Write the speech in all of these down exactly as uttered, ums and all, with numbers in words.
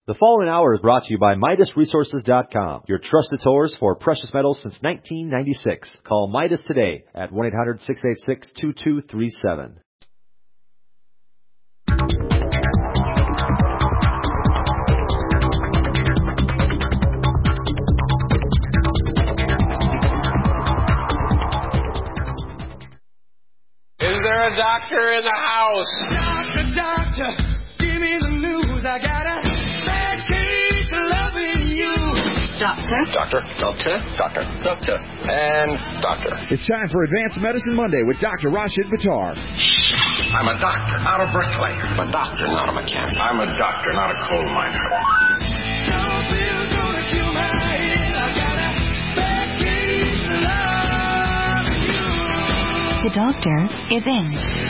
The following hour is brought to you by Midas Resources dot com, your trusted source for precious metals since nineteen ninety-six. Call Midas today at one eight hundred, six eight six, two two three seven. Is there a doctor in the house? Doctor, doctor, give me the news. I got a bad case of loving you. Doctor? Doctor, doctor, doctor, doctor, and doctor. It's time for Advanced Medicine Monday with Doctor Rashid Buttar. I'm a doctor, not a bricklayer. I'm a doctor, not a mechanic. I'm a doctor, not a coal miner. No pill's gonna cure my head. I got a bad case of loving you. The doctor is in.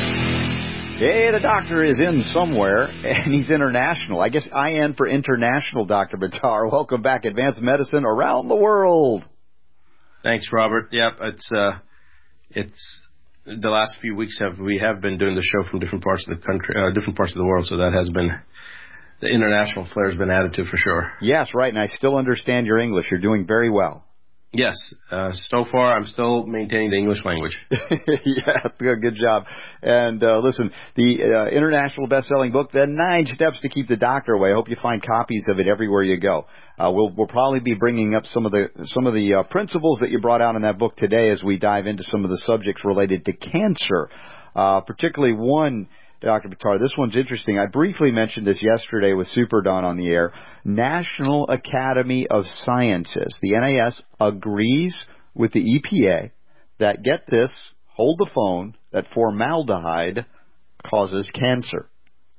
Hey, the doctor is in somewhere, and he's international. I guess I N for international, Doctor Buttar. Welcome back, Advanced Medicine Around the World. Thanks, Robert. Yep, it's uh, it's the last few weeks have we have been doing the show from different parts of the country, uh, different parts of the world. So that has been the international flair has been added to for sure. Yes, right, and I still understand your English. You're doing very well. Yes, uh, so far I'm still maintaining the English language. Yeah, good, good job. And uh, listen, the uh, international best-selling book, The Nine Steps to Keep the Doctor Away. I hope you find copies of it everywhere you go. Uh, we'll we'll probably be bringing up some of the some of the uh, principles that you brought out in that book today as we dive into some of the subjects related to cancer, uh, particularly one. Doctor Buttar, this one's interesting. I briefly mentioned this yesterday with Super Don on the air. National Academy of Sciences, the N A S, agrees with the E P A that, get this, hold the phone, that formaldehyde causes cancer.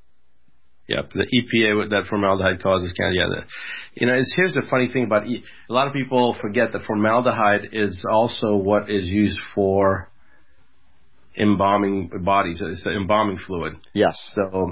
Yep, the E P A that formaldehyde causes cancer. Yeah, the, you know, it's, here's the funny thing about e- a lot of people forget that formaldehyde is also what is used for embalming bodies. It's an embalming fluid. Yes. So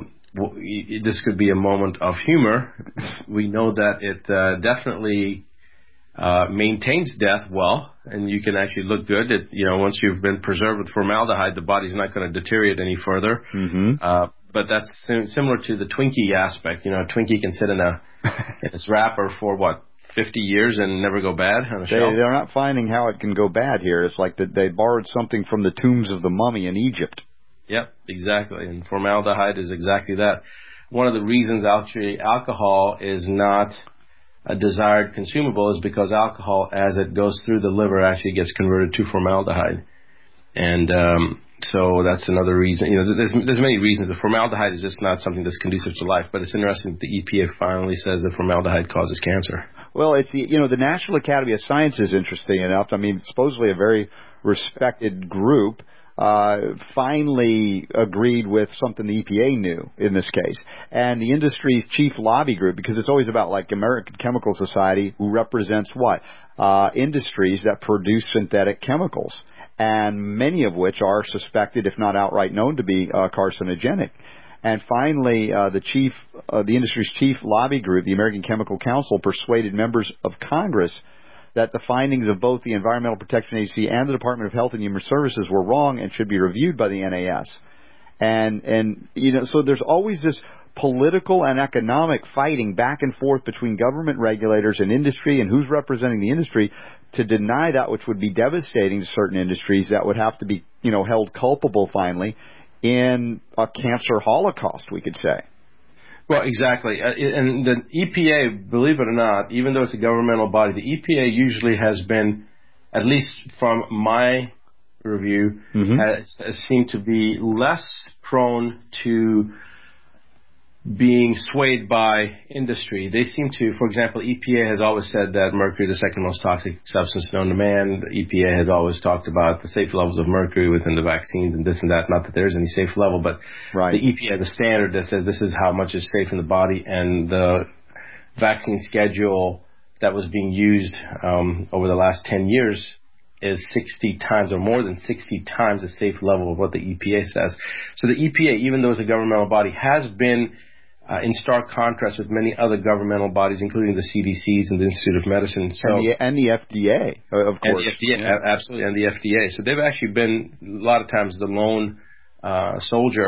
w- this could be a moment of humor. We know that it uh, definitely uh, maintains death well, and you can actually look good. It, you know, once you've been preserved with formaldehyde, the body's not going to deteriorate any further. Mm-hmm. Uh, but that's sim- similar to the Twinkie aspect. You know, a Twinkie can sit in a in its wrapper for what, fifty years and never go bad on a they, shelf? They're not finding how it can go bad here. It's like that they borrowed something from the tombs of the mummy in Egypt. Yep, exactly. And formaldehyde is exactly that. One of the reasons actually alcohol is not a desired consumable is because alcohol, as it goes through the liver, actually gets converted to formaldehyde. And um, so that's another reason. You know, there's there's many reasons. The formaldehyde is just not something that's conducive to life. But it's interesting that the E P A finally says that formaldehyde causes cancer. Well, it's the, you know, the National Academy of Science is interesting enough. I mean, supposedly a very respected group uh, finally agreed with something the E P A knew in this case. And the industry's chief lobby group, because it's always about like American Chemical Society, who represents what? Uh, industries that produce synthetic chemicals, and many of which are suspected, if not outright known, to be uh, carcinogenic. And finally, uh, the chief, uh, the industry's chief lobby group, the American Chemical Council, persuaded members of Congress that the findings of both the Environmental Protection Agency and the Department of Health and Human Services were wrong and should be reviewed by the N A S. And, and you know, so there's always this political and economic fighting back and forth between government regulators and industry and who's representing the industry to deny that which would be devastating to certain industries that would have to be, you know, held culpable finally in a cancer holocaust, we could say. Well, exactly. Uh, and the E P A, believe it or not, even though it's a governmental body, the E P A usually has been, at least from my review, mm-hmm. has, has seemed to be less prone to being swayed by industry. They seem to, for example, E P A has always said that mercury is the second most toxic substance known to man. The E P A has always talked about the safe levels of mercury within the vaccines and this and that. Not that there is any safe level, but right. The E P A has a standard that says this is how much is safe in the body, and the vaccine schedule that was being used um, over the last ten years is sixty times or more than sixty times the safe level of what the E P A says. So the E P A, even though it's a governmental body, has been Uh, in stark contrast with many other governmental bodies, including the C D Cs and the Institute of Medicine. So, and, the, and the F D A, of course. And the F D A, yeah. Absolutely, and the F D A. So they've actually been, a lot of times, the lone uh, soldier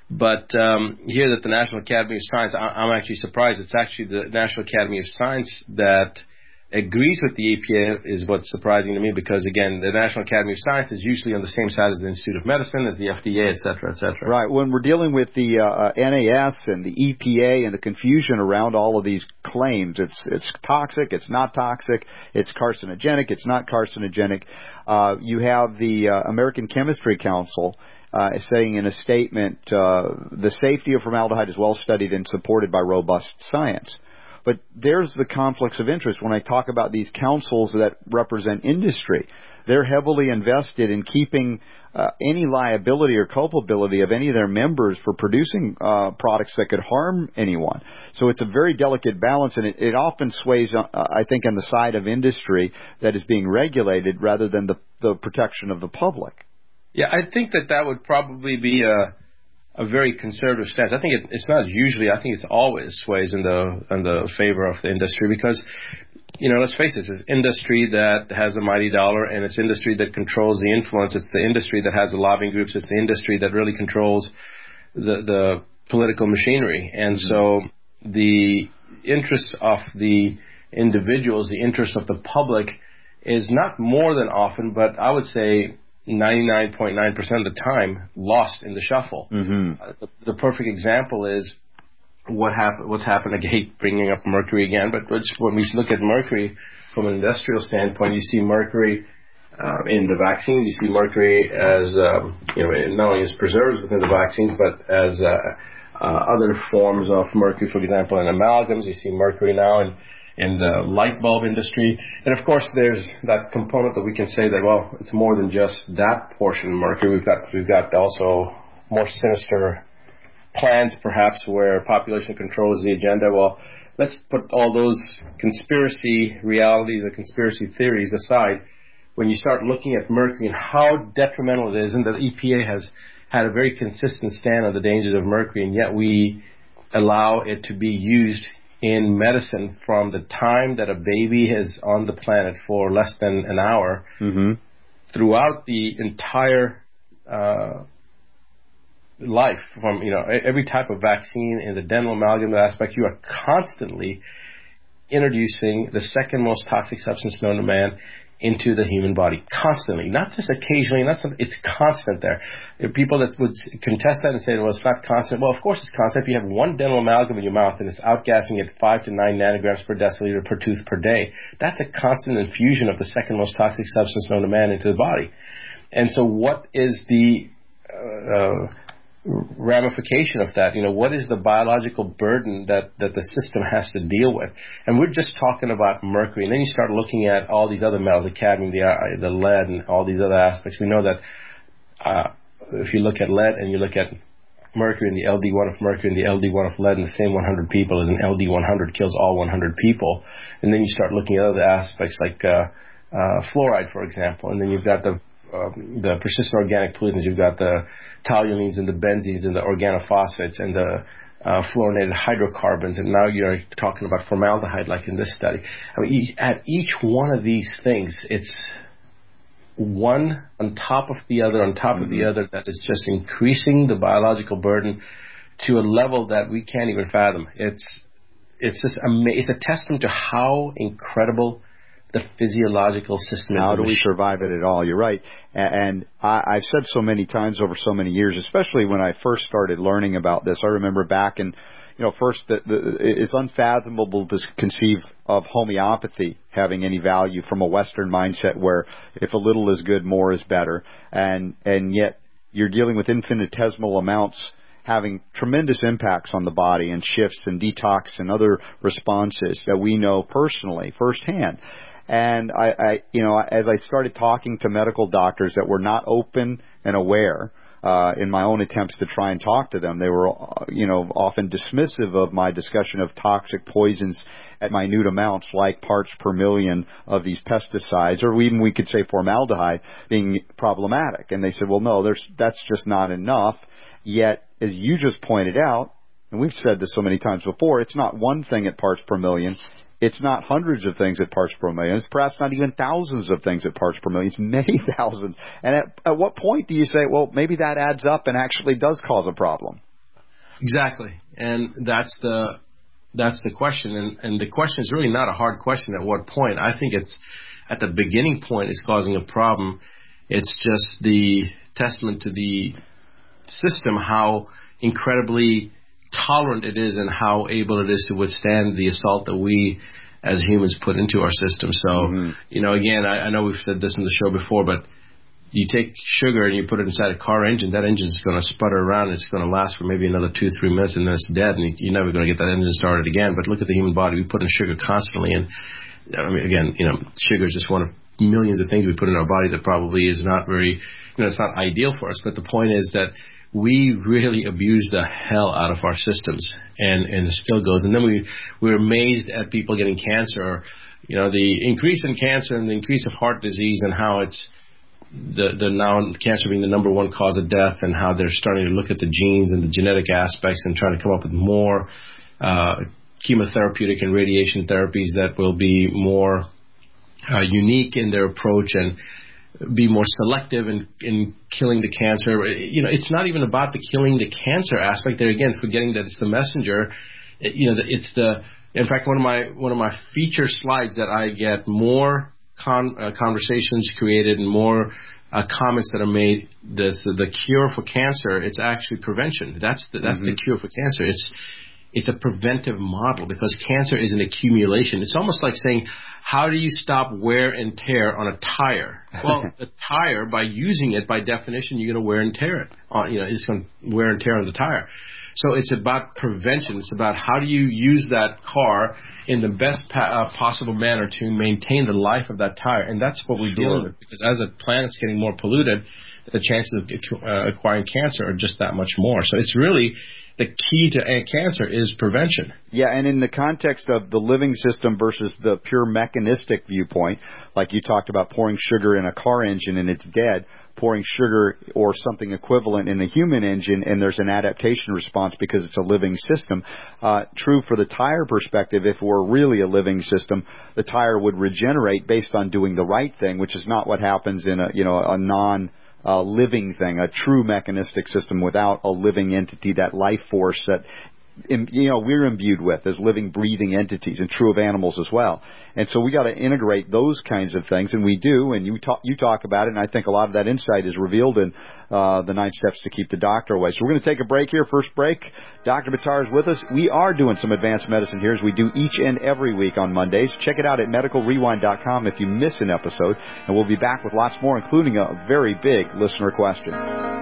But um, here at the National Academy of Science, I, I'm actually surprised. It's actually the National Academy of Science that agrees with the E P A is what's surprising to me, because, again, the National Academy of Science is usually on the same side as the Institute of Medicine, as the F D A, et cetera, et cetera. Right. When we're dealing with the uh, N A S and the E P A and the confusion around all of these claims, it's it's toxic, it's not toxic, it's carcinogenic, it's not carcinogenic. Uh, you have the uh, American Chemistry Council uh, saying in a statement, uh, the safety of formaldehyde is well studied and supported by robust science. But there's the conflicts of interest when I talk about these councils that represent industry. They're heavily invested in keeping uh, any liability or culpability of any of their members for producing uh, products that could harm anyone. So it's a very delicate balance, and it, it often sways, uh, I think, on the side of industry that is being regulated rather than the, the protection of the public. Yeah, I think that that would probably be a a very conservative stance. I think it, it's not usually, I think it's always sways in the in the favor of the industry, because, you know, let's face it, it's industry that has a mighty dollar, and it's industry that controls the influence. It's the industry that has the lobbying groups. It's the industry that really controls the, the political machinery. And mm-hmm. so the interests of the individuals, the interest of the public is not more than often, but I would say ninety-nine point nine percent of the time lost in the shuffle. Mm-hmm. Uh, the, the perfect example is what hap- what's happened. I hate bringing up mercury again, but when we look at mercury from an industrial standpoint, you see mercury uh, in the vaccines. You see mercury as, um, you know, not only as preserved within the vaccines, but as uh, uh, other forms of mercury, for example, in amalgams. You see mercury now in in the light bulb industry. And of course, there's that component that we can say that, well, it's more than just that portion of mercury. We've got, we've got also more sinister plans, perhaps, where population control is the agenda. Well, let's put all those conspiracy realities or conspiracy theories aside. When you start looking at mercury and how detrimental it is, and the E P A has had a very consistent stand on the dangers of mercury, and yet we allow it to be used in medicine from the time that a baby is on the planet for less than an hour mm-hmm. throughout the entire uh, life. From, you know, every type of vaccine in the dental amalgam aspect, you are constantly introducing the second most toxic substance known to man into the human body, constantly, not just occasionally, not some, it's constant there. There are people that would contest that and say, well, it's not constant. Well, of course it's constant. If you have one dental amalgam in your mouth and it's outgassing at five to nine nanograms per deciliter per tooth per day, that's a constant infusion of the second most toxic substance known to man into the body. And so what is the uh, uh, ramification of that? You know, what is the biological burden that, that the system has to deal with? And we're just talking about mercury, and then you start looking at all these other metals, the cadmium, the, uh, the lead, and all these other aspects. We know that uh, if you look at lead and you look at mercury and the L D one of mercury and the L D one of lead in the same one hundred people, as an L D one hundred kills all one hundred people. And then you start looking at other aspects like uh, uh, fluoride, for example, and then you've got the Uh, the persistent organic pollutants. You've got the toluenes and the benzenes and the organophosphates and the uh, fluorinated hydrocarbons, and now you're talking about formaldehyde like in this study. I mean, at each one of these things, it's one on top of the other on top mm-hmm. of the other that is just increasing the biological burden to a level that we can't even fathom. It's it's just ama- it's a testament to how incredible the physiological system is. How do we survive it at all? You're right. And I, I've said so many times over so many years, especially when I first started learning about this. I remember back in, you know, first, the, the, it's unfathomable to conceive of homeopathy having any value from a Western mindset where if a little is good, more is better. And, and yet you're dealing with infinitesimal amounts having tremendous impacts on the body and shifts and detox and other responses that we know personally, firsthand. And I, I, you know, as I started talking to medical doctors that were not open and aware, uh, in my own attempts to try and talk to them, they were, uh, you know, often dismissive of my discussion of toxic poisons at minute amounts like parts per million of these pesticides, or even we could say formaldehyde being problematic. And they said, well, no, there's, that's just not enough. Yet, as you just pointed out, and we've said this so many times before, it's not one thing at parts per million. It's not hundreds of things at parts per million. It's perhaps not even thousands of things at parts per million. It's many thousands. And at, at what point do you say, well, maybe that adds up and actually does cause a problem? Exactly, and that's the that's the question, and and the question is really not a hard question. At what point? I think it's at the beginning point is causing a problem. It's just the testament to the system how incredibly tolerant it is and how able it is to withstand the assault that we as humans put into our system. So, mm-hmm. you know, again, I, I know we've said this in the show before, but you take sugar and you put it inside a car engine, that engine is going to sputter around. And it's going to last for maybe another two, three minutes, and then it's dead, and you're never going to get that engine started again. But look at the human body. We put in sugar constantly, and I mean, again, you know, sugar is just one of millions of things we put in our body that probably is not very, you know, it's not ideal for us. But the point is that we really abuse the hell out of our systems, and, and it still goes. And then we, we're amazed at people getting cancer, or, you know, the increase in cancer and the increase of heart disease, and how it's the, the now cancer being the number one cause of death, and how they're starting to look at the genes and the genetic aspects and trying to come up with more uh, chemotherapeutic and radiation therapies that will be more uh, unique in their approach and be more selective in, in killing the cancer. You know, it's not even about the killing the cancer aspect. They're again forgetting that it's the messenger. It, you know, it's the. In fact, one of my one of my feature slides that I get more con, uh, conversations created and more uh, comments that are made. This the cure for cancer. It's actually prevention. That's the, that's mm-hmm. the cure for cancer. It's it's a preventive model, because cancer is an accumulation. It's almost like saying, how do you stop wear and tear on a tire? Well, the tire, by using it, by definition, you're going to wear and tear it. On, you know, it's going to wear and tear on the tire. So it's about prevention. It's about how do you use that car in the best pa- uh, possible manner to maintain the life of that tire. And that's what we're dealing with, because as the planet's getting more polluted, the chances of uh, acquiring cancer are just that much more. So it's really the key to cancer is prevention. Yeah, and in the context of the living system versus the pure mechanistic viewpoint, like you talked about pouring sugar in a car engine and it's dead, pouring sugar or something equivalent in a human engine and there's an adaptation response because it's a living system. Uh, true for the tire perspective, if it were really a living system, the tire would regenerate based on doing the right thing, which is not what happens in a, you know, a non A living thing, a true mechanistic system without a living entity, that life force that, you know, we're imbued with as living, breathing entities, and true of animals as well. And so we got to integrate those kinds of things, and we do. And you talk, you talk about it, and I think a lot of that insight is revealed in uh, the nine steps to keep the doctor away. So we're going to take a break here. First break. Doctor Buttar is with us. We are doing some advanced medicine here, as we do each and every week on Mondays. Check it out at medical rewind dot com if you miss an episode, and we'll be back with lots more, including a very big listener question.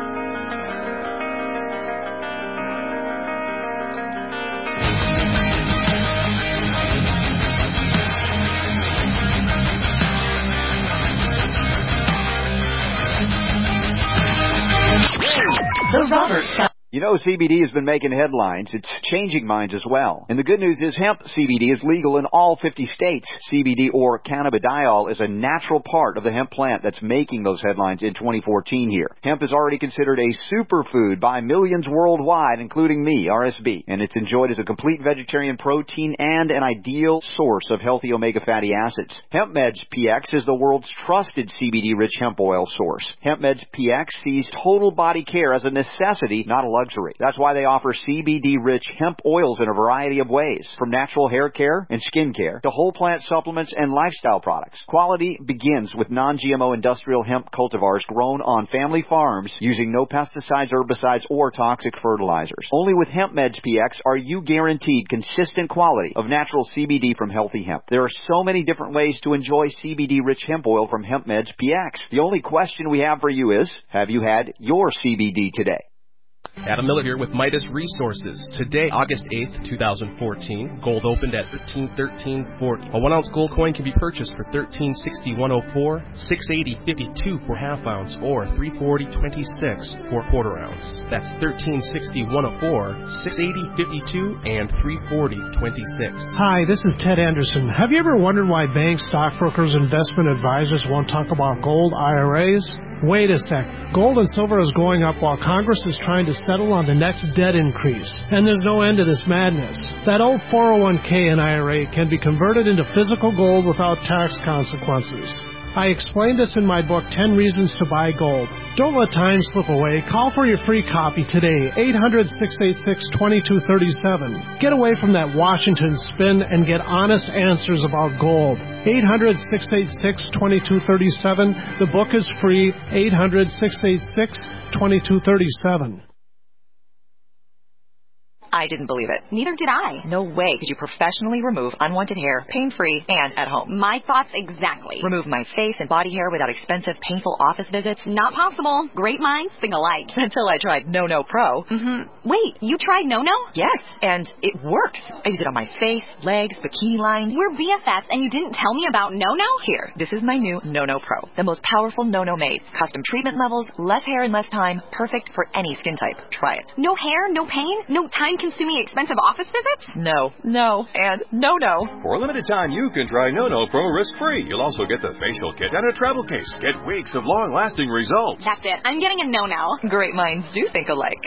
The Robert Scott. You know, C B D has been making headlines. It's changing minds as well. And the good news is hemp C B D is legal in all fifty states. C B D, or cannabidiol, is a natural part of the hemp plant that's making those headlines in twenty fourteen here. Hemp is already considered a superfood by millions worldwide, including me, R S B. And it's enjoyed as a complete vegetarian protein and an ideal source of healthy omega fatty acids. HempMeds P X is the world's trusted C B D-rich hemp oil source. HempMeds P X sees total body care as a necessity, not a luxury. That's why they offer C B D-rich hemp oils in a variety of ways, from natural hair care and skin care to whole plant supplements and lifestyle products. Quality begins with non-G M O industrial hemp cultivars grown on family farms using no pesticides, herbicides, or toxic fertilizers. Only with HempMeds P X are you guaranteed consistent quality of natural C B D from healthy hemp. There are so many different ways to enjoy C B D-rich hemp oil from HempMeds P X. The only question we have for you is, have you had your C B D today? Adam Miller here with Midas Resources. Today, August eighth, twenty fourteen, gold opened at thirteen thirteen forty. A one ounce gold coin can be purchased for thirteen sixty one oh four, six eighty fifty-two for half ounce, or three forty twenty-six for quarter ounce. That's thirteen sixty one oh four, six eighty fifty-two, and three forty twenty-six. Hi, this is Ted Anderson. Have you ever wondered why banks, stockbrokers, investment advisors won't talk about gold I R As? Wait a sec. Gold and silver is going up while Congress is trying to settle on the next debt increase. And there's no end to this madness. That old four oh one k and I R A can be converted into physical gold without tax consequences. I explain this in my book, ten Reasons to Buy Gold. Don't let time slip away. Call for your free copy today, eight hundred, six eight six, two two three seven. Get away from that Washington spin and get honest answers about gold. eight hundred, six eight six, two two three seven. The book is free, eight hundred, six eight six, two two three seven. I didn't believe it. Neither did I. No way could you professionally remove unwanted hair, pain-free, and at home. My thoughts exactly. Remove my face and body hair without expensive, painful office visits? Not possible. Great minds think alike. Until I tried No No Pro. Mm-hmm. Wait, you tried No No? Yes, and it works. I use it on my face, legs, bikini line. We're B F Fs, and you didn't tell me about No No? Here, this is my new No No Pro. The most powerful No No made. Custom treatment levels, less hair in less time. Perfect for any skin type. Try it. No hair, no pain, no time-consuming expensive office visits? No, no, and no, no. For a limited time, you can try No No Pro risk-free. You'll also get the facial kit and a travel case. Get weeks of long-lasting results. That's it. I'm getting a No No. Great minds do think alike.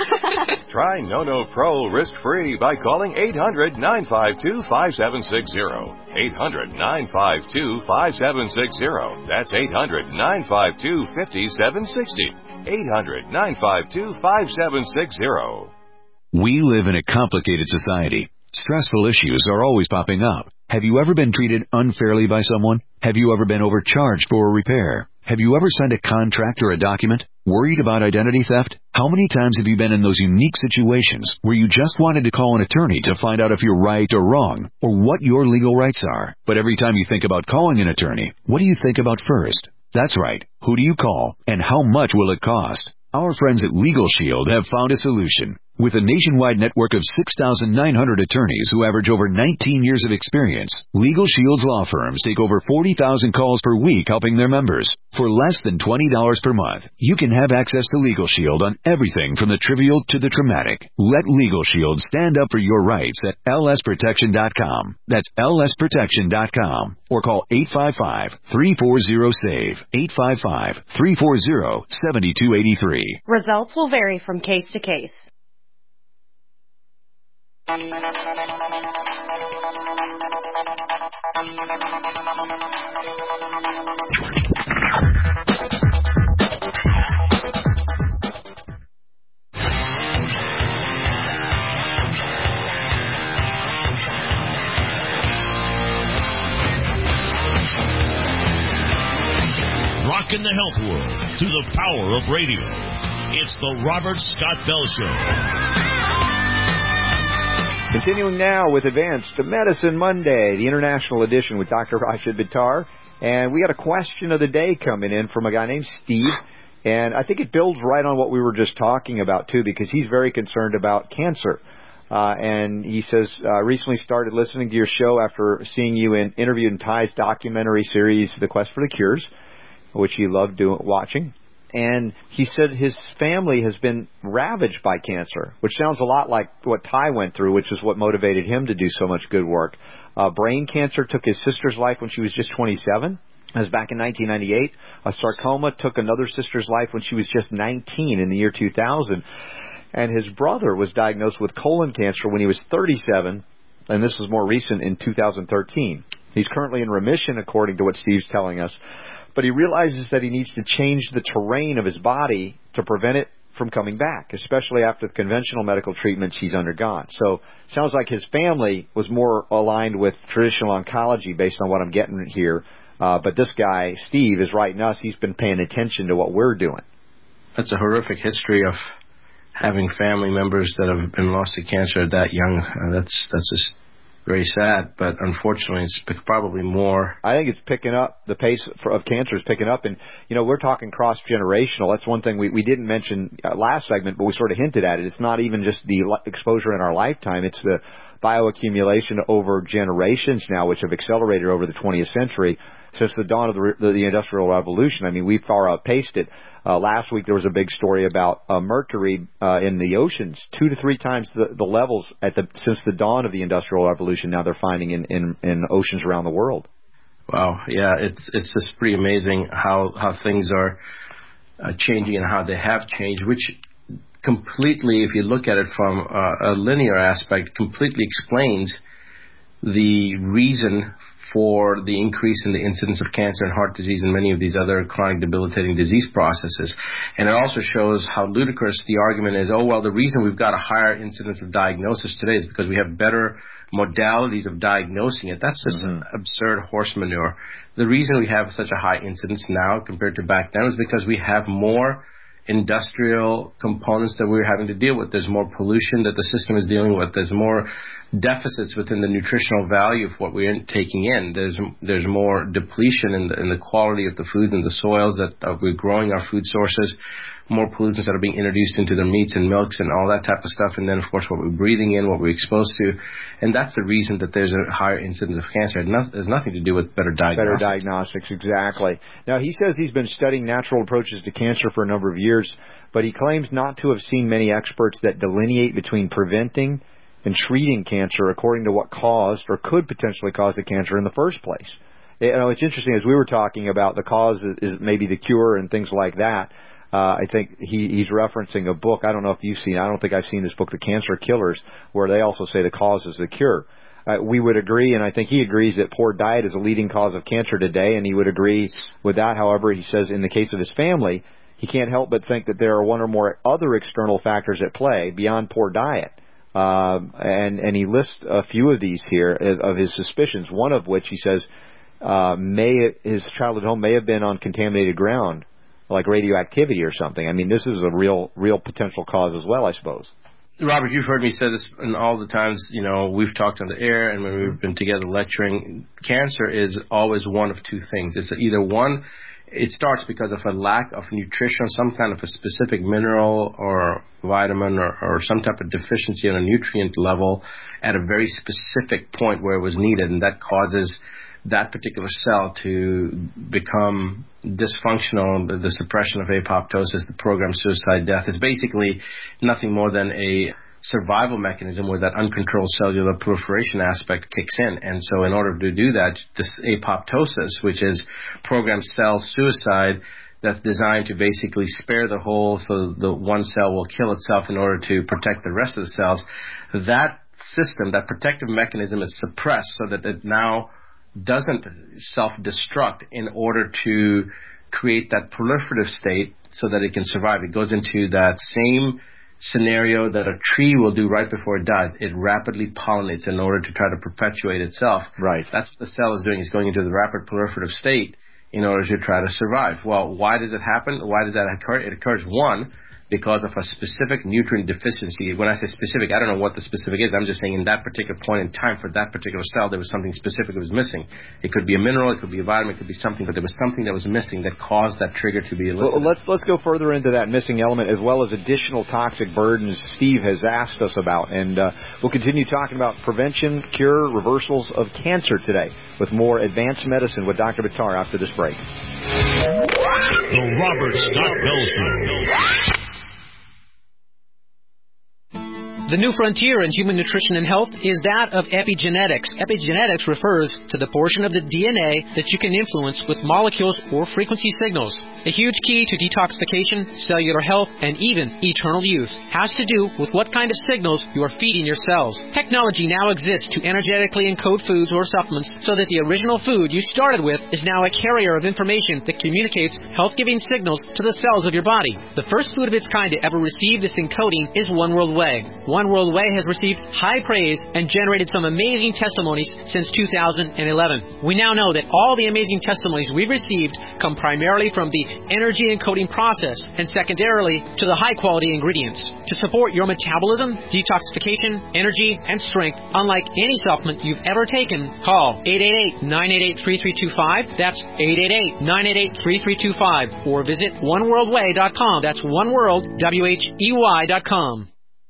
Try No No Pro risk-free by calling eight hundred, nine five two, five seven six zero. eight hundred, nine five two, five seven six zero. That's eight hundred, nine five two, five seven six zero. eight hundred, nine five two, five seven six zero. We live in a complicated society. Stressful issues are always popping up. Have you ever been treated unfairly by someone? Have you ever been overcharged for a repair? Have you ever signed a contract or a document? Worried about identity theft? How many times have you been in those unique situations where you just wanted to call an attorney to find out if you're right or wrong, or what your legal rights are? But every time you think about calling an attorney, what do you think about first? That's right. Who do you call, and how much will it cost? Our friends at Legal Shield have found a solution. With a nationwide network of six thousand nine hundred attorneys who average over nineteen years of experience, Legal Shield's law firms take over forty thousand calls per week helping their members. For less than twenty dollars per month, you can have access to Legal Shield on everything from the trivial to the traumatic. Let Legal Shield stand up for your rights at L S protection dot com. That's L S protection dot com. Or call eight five five, three four zero, S A V E, eight five five, three four zero, seven two eight three. Results will vary from case to case. Rockin' the health world through the power of radio. It's the Robert Scott Bell Show. Continuing now with Advanced Medicine Monday, the international edition with Doctor Rashid Bittar. And we got a question of the day coming in from a guy named Steve. And I think it builds right on what we were just talking about, too, because he's very concerned about cancer. Uh, and he says, uh, recently started listening to your show after seeing you in interviewed in Ty's documentary series, The Quest for the Cures, which he loved doing, watching. And he said his family has been ravaged by cancer, which sounds a lot like what Ty went through, which is what motivated him to do so much good work. Uh, brain cancer took his sister's life when she was just twenty-seven. That was back in nineteen ninety-eight. A sarcoma took another sister's life when she was just nineteen in the year two thousand. And his brother was diagnosed with colon cancer when he was thirty-seven, and this was more recent in two thousand thirteen. He's currently in remission, according to what Steve's telling us. But he realizes that he needs to change the terrain of his body to prevent it from coming back, especially after the conventional medical treatments he's undergone. So it sounds like his family was more aligned with traditional oncology based on what I'm getting here. Uh, but this guy, Steve, is writing us. He's been paying attention to what we're doing. That's a horrific history of having family members that have been lost to cancer that young. Uh, that's that's just very sad, but unfortunately it's probably more. I think it's picking up. The pace of cancer is picking up. And, you know, we're talking cross-generational. That's one thing we, we didn't mention uh, last segment, but we sort of hinted at it. It's not even just the exposure in our lifetime. It's the bioaccumulation over generations now, which have accelerated over the twentieth century since the dawn of the, the, the Industrial Revolution. I mean, we far outpaced it. Uh, last week there was a big story about uh, mercury uh, in the oceans, two to three times the, the levels at the since the dawn of the Industrial Revolution. Now they're finding in, in, in oceans around the world. Wow, yeah, it's it's just pretty amazing how how things are uh, changing and how they have changed, which completely, if you look at it from uh, a linear aspect, completely explains the reason for the increase in the incidence of cancer and heart disease and many of these other chronic debilitating disease processes. And it also shows how ludicrous the argument is, oh, well, the reason we've got a higher incidence of diagnosis today is because we have better modalities of diagnosing it. That's just mm-hmm. absurd horse manure. The reason we have such a high incidence now compared to back then is because we have more industrial components that we're having to deal with. There's more pollution that the system is dealing with. There's more deficits within the nutritional value of what we're taking in. There's there's more depletion in the, in the quality of the food and the soils that uh, we're growing our food sources, more pollutants that are being introduced into the meats and milks and all that type of stuff, and then, of course, what we're breathing in, what we're exposed to. And that's the reason that there's a higher incidence of cancer. It no, has nothing to do with better diagnostics. Better diagnostics, exactly. Now, he says he's been studying natural approaches to cancer for a number of years, but he claims not to have seen many experts that delineate between preventing and treating cancer according to what caused or could potentially cause the cancer in the first place. You know, it's interesting, as we were talking about the cause is maybe the cure and things like that. Uh, I think he, he's referencing a book. I don't know if you've seen it. I don't think I've seen this book, The Cancer Killers, where they also say the cause is the cure. Uh, we would agree, and I think he agrees, that poor diet is a leading cause of cancer today, and he would agree with that. However, he says in the case of his family, he can't help but think that there are one or more other external factors at play beyond poor diet. Uh, and, and he lists a few of these here of his suspicions, one of which he says uh, may his childhood home may have been on contaminated ground, like radioactivity or something. I mean, this is a real, real potential cause as well, I suppose. Robert, you've heard me say this in all the times, you know, we've talked on the air and when we've been together lecturing. Cancer is always one of two things. It's either one, it starts because of a lack of nutrition, some kind of a specific mineral or vitamin or, or some type of deficiency on a nutrient level at a very specific point where it was needed, and that causes that particular cell to become dysfunctional. The suppression of apoptosis, the programmed suicide death, is basically nothing more than a survival mechanism where that uncontrolled cellular proliferation aspect kicks in. And so in order to do that, this apoptosis, which is programmed cell suicide, that's designed to basically spare the whole, so the one cell will kill itself in order to protect the rest of the cells, that system, that protective mechanism is suppressed so that it now doesn't self-destruct in order to create that proliferative state so that it can survive. It goes into that same scenario that a tree will do right before it dies. It rapidly pollinates in order to try to perpetuate itself. Right. That's what the cell is doing. It's going into the rapid proliferative state in order to try to survive. Well, why does it happen? Why does that occur? It occurs, one, because of a specific nutrient deficiency. When I say specific, I don't know what the specific is. I'm just saying in that particular point in time for that particular cell, there was something specific that was missing. It could be a mineral, it could be a vitamin, it could be something, but there was something that was missing that caused that trigger to be elicited. Well, let's let's go further into that missing element as well as additional toxic burdens Steve has asked us about. And uh, we'll continue talking about prevention, cure, reversals of cancer today with more advanced medicine with Doctor Buttar after this break. The Robert Scott Bell Show. The new frontier in human nutrition and health is that of epigenetics. Epigenetics refers to the portion of the D N A that you can influence with molecules or frequency signals. A huge key to detoxification, cellular health, and even eternal youth has to do with what kind of signals you are feeding your cells. Technology now exists to energetically encode foods or supplements so that the original food you started with is now a carrier of information that communicates health-giving signals to the cells of your body. The first food of its kind to ever receive this encoding is One World Whey. One World Whey has received high praise and generated some amazing testimonies since two thousand eleven. We now know that all the amazing testimonies we've received come primarily from the energy encoding process and secondarily to the high-quality ingredients. To support your metabolism, detoxification, energy, and strength, unlike any supplement you've ever taken, call eight eight eight, nine eight eight, three three two five. That's eight eight eight, nine eight eight, three three two five. Or visit one world way dot com. That's oneworld, W H E Y dot com.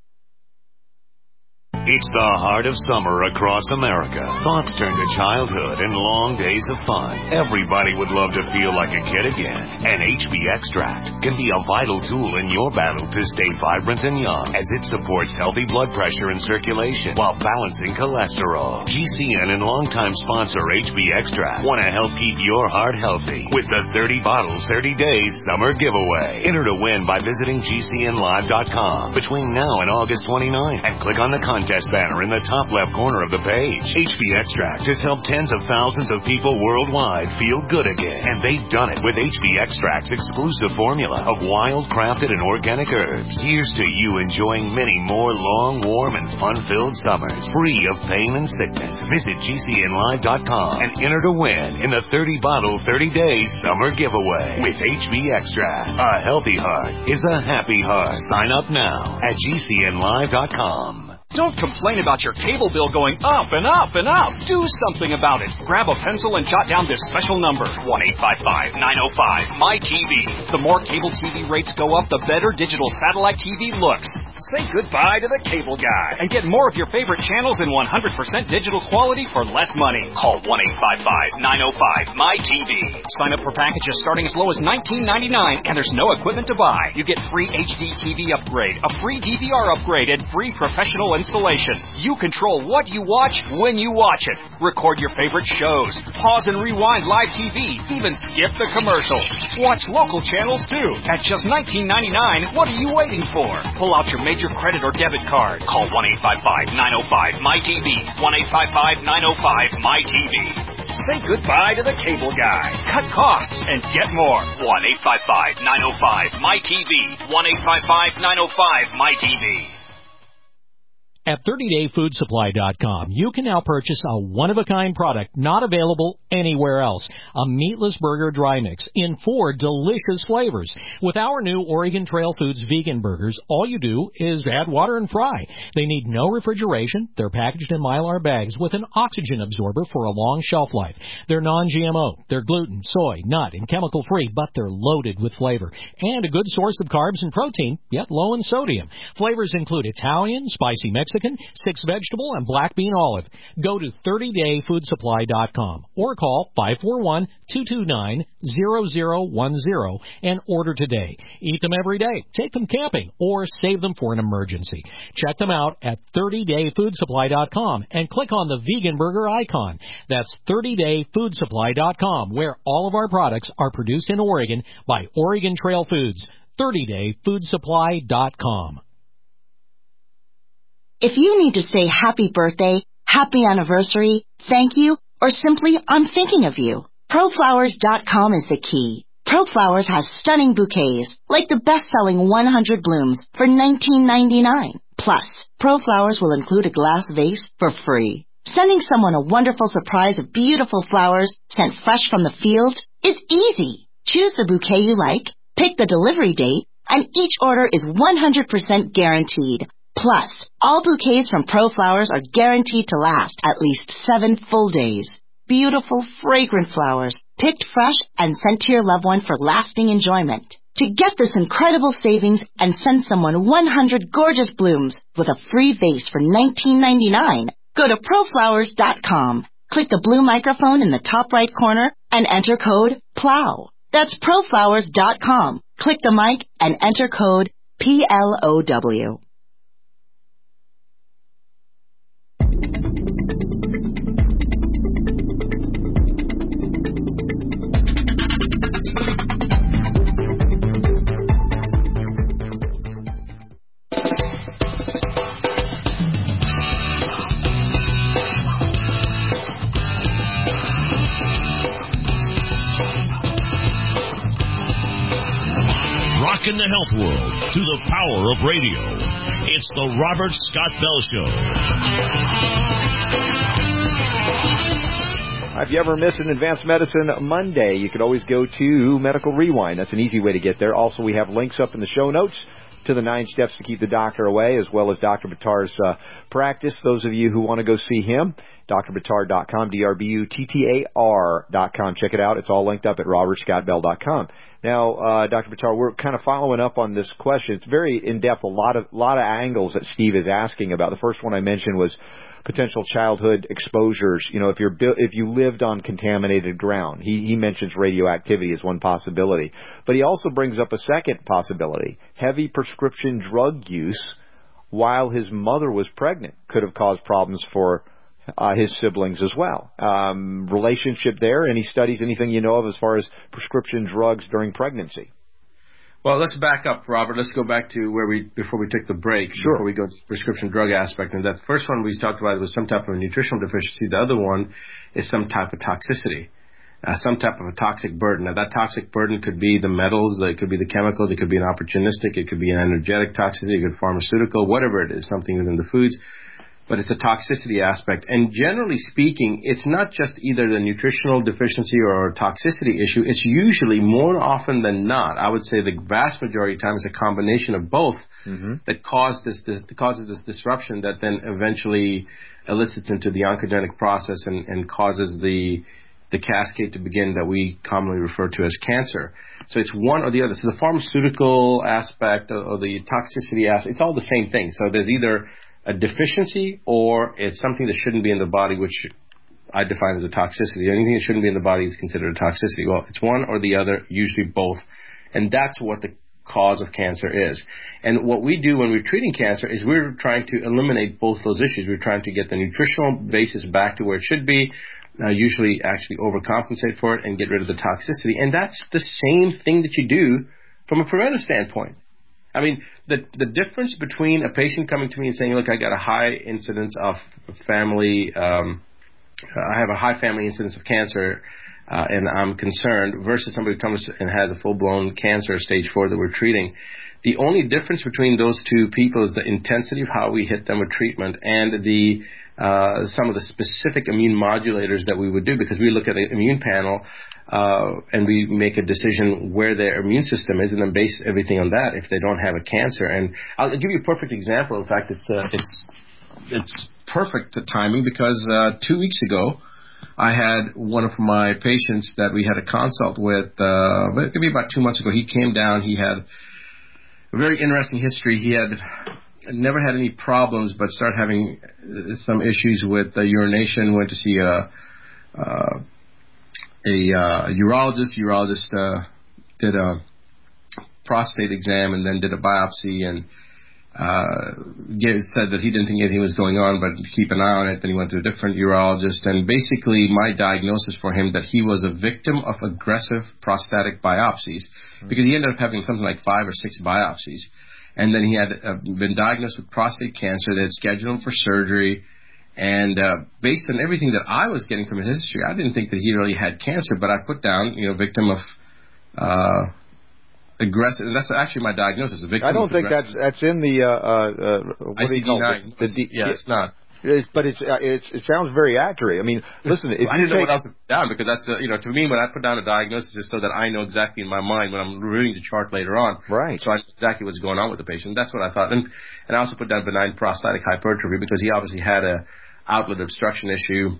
It's the heart of summer across America. Thoughts turn to childhood and long days of fun. Everybody would love to feel like a kid again. And H B Extract can be a vital tool in your battle to stay vibrant and young, as it supports healthy blood pressure and circulation while balancing cholesterol. G C N and longtime sponsor H B Extract want to help keep your heart healthy with the thirty bottles, thirty days summer giveaway. Enter to win by visiting G C N live dot com between now and August twenty-ninth and click on the contact contest banner in the top left corner of the page. H B Extract has helped tens of thousands of people worldwide feel good again, and they've done it with H B Extract's exclusive formula of wild, crafted, and organic herbs. Here's to you enjoying many more long, warm, and fun-filled summers, free of pain and sickness. Visit G C N live dot com and enter to win in the thirty bottle, thirty day summer giveaway with H B Extract. A healthy heart is a happy heart. Sign up now at G C N live dot com. Don't complain about your cable bill going up and up and up. Do something about it. Grab a pencil and jot down this special number, one eight five five, nine oh five, M Y T V. The more cable T V rates go up, the better digital satellite T V looks. Say goodbye to the cable guy and get more of your favorite channels in one hundred percent digital quality for less money. Call one eight five five, nine oh five, M Y T V. Sign up for packages starting as low as nineteen ninety-nine, and there's no equipment to buy. You get free H D T V upgrade, a free D V R upgrade, and free professional installation. You control what you watch when you watch it. Record your favorite shows. Pause and rewind live T V. Even skip the commercials. Watch local channels too. At just nineteen ninety-nine, what are you waiting for? Pull out your major credit or debit card. Call one eight five five, nine oh five, M Y T V. one eight five five, nine oh five, M Y T V. Say goodbye to the cable guy. Cut costs and get more. one eight five five, nine oh five, M Y T V. one eight five five, nine oh five, M Y T V. At thirty day food supply dot com, you can now purchase a one-of-a-kind product not available anywhere else. A meatless burger dry mix in four delicious flavors. With our new Oregon Trail Foods vegan burgers, all you do is add water and fry. They need no refrigeration. They're packaged in Mylar bags with an oxygen absorber for a long shelf life. They're non G M O. They're gluten, soy, nut, and chemical-free, but they're loaded with flavor. And a good source of carbs and protein, yet low in sodium. Flavors include Italian, spicy Mexican, Mexican, six vegetable, and black bean olive. Go to thirty day food supply dot com or call five four one, two two nine, zero zero one zero and order today. Eat them every day, take them camping, or save them for an emergency. Check them out at thirty day food supply dot com and click on the vegan burger icon. That's thirty day food supply dot com, where all of our products are produced in Oregon by Oregon Trail Foods. thirty day food supply dot com. If you need to say happy birthday, happy anniversary, thank you, or simply I'm thinking of you, pro flowers dot com is the key. ProFlowers has stunning bouquets, like the best-selling one hundred blooms for nineteen ninety-nine. Plus, ProFlowers will include a glass vase for free. Sending someone a wonderful surprise of beautiful flowers sent fresh from the field is easy. Choose the bouquet you like, pick the delivery date, and each order is one hundred percent guaranteed. Plus, all bouquets from ProFlowers are guaranteed to last at least seven full days. Beautiful, fragrant flowers, picked fresh and sent to your loved one for lasting enjoyment. To get this incredible savings and send someone one hundred gorgeous blooms with a free vase for nineteen ninety-nine, go to pro flowers dot com. Click the blue microphone in the top right corner and enter code PLOW. That's pro flowers dot com. Click the mic and enter code P L O W. In the health world to the power of radio. It's the Robert Scott Bell Show. If you ever missed an Advanced Medicine Monday, you could always go to Medical Rewind. That's an easy way to get there. Also, we have links up in the show notes to the nine steps to keep the doctor away, as well as Doctor Buttar's uh, practice. Those of you who want to go see him, D R buttar dot com, D R B U T T A R dot com. Check it out. It's all linked up at robert scott bell dot com. Now, uh, Doctor Buttar, we're kind of following up on this question. It's very in-depth, a lot of, lot of angles that Steve is asking about. The first one I mentioned was potential childhood exposures. You know, if you're, if you lived on contaminated ground. He, he mentions radioactivity as one possibility. But he also brings up a second possibility. Heavy prescription drug use while his mother was pregnant could have caused problems for Uh, his siblings as well. Um, relationship there? Any studies, anything you know of as far as prescription drugs during pregnancy? Well, let's back up, Robert. Let's go back to where we before we took the break. Sure. Before we go to the prescription drug aspect, and that first one we talked about was some type of nutritional deficiency. The other one is some type of toxicity, uh, some type of a toxic burden. Now, that toxic burden could be the metals, it could be the chemicals, it could be an opportunistic, it could be an energetic toxicity, it could be pharmaceutical, whatever it is, something within the foods. But it's a toxicity aspect. And generally speaking, it's not just either the nutritional deficiency or a toxicity issue. It's usually, more often than not, I would say the vast majority of the time, it's a combination of both mm-hmm. that cause this, this causes this disruption that then eventually elicits into the oncogenic process and, and causes the the cascade to begin that we commonly refer to as cancer. So it's one or the other. So the pharmaceutical aspect or, or the toxicity aspect, it's all the same thing. So there's either a deficiency or it's something that shouldn't be in the body, which I define as a toxicity. Anything that shouldn't be in the body is considered a toxicity. Well, it's one or the other, usually both. And that's what the cause of cancer is. And what we do when we're treating cancer is we're trying to eliminate both those issues. We're trying to get the nutritional basis back to where it should be, uh, usually actually overcompensate for it and get rid of the toxicity. And that's the same thing that you do from a preventive standpoint. I mean, the the difference between a patient coming to me and saying, look, I got a high incidence of family, um, I have a high family incidence of cancer, uh, and I'm concerned, versus somebody who comes and has a full-blown cancer, stage four, that we're treating. The only difference between those two people is the intensity of how we hit them with treatment and the uh, some of the specific immune modulators that we would do, because we look at an immune panel uh, and we make a decision where their immune system is and then base everything on that if they don't have a cancer. And I'll give you a perfect example. In fact, it's uh, it's it's perfect timing because uh, two weeks ago I had one of my patients that we had a consult with, uh, maybe about two months ago. He came down. He had a very interesting history. He had never had any problems, but started having some issues with uh, urination. Went to see a uh, a uh, urologist. Urologist uh, did a prostate exam and then did a biopsy and uh, gave, said that he didn't think anything was going on, but keep an eye on it. Then he went to a different urologist, and basically my diagnosis for him that he was a victim of aggressive prostatic biopsies, mm-hmm. because he ended up having something like five or six biopsies. And then he had uh, been diagnosed with prostate cancer. They had scheduled him for surgery. And uh, based on everything that I was getting from his history, I didn't think that he really had cancer. But I put down, you know, victim of uh, aggressive. And that's actually my diagnosis. A victim I don't of think that's that's in the uh, uh, what do you call it? The, the, yeah, it's not. It, but it's, uh, it's it sounds very accurate. I mean, listen, if I you didn't take, know what else to put down, because that's uh, you know, to me, when I put down a diagnosis, it's so that I know exactly in my mind when I'm reviewing the chart later on. Right. So I know exactly what's going on with the patient. That's what I thought. And and I also put down benign prostatic hypertrophy because he obviously had a outlet obstruction issue,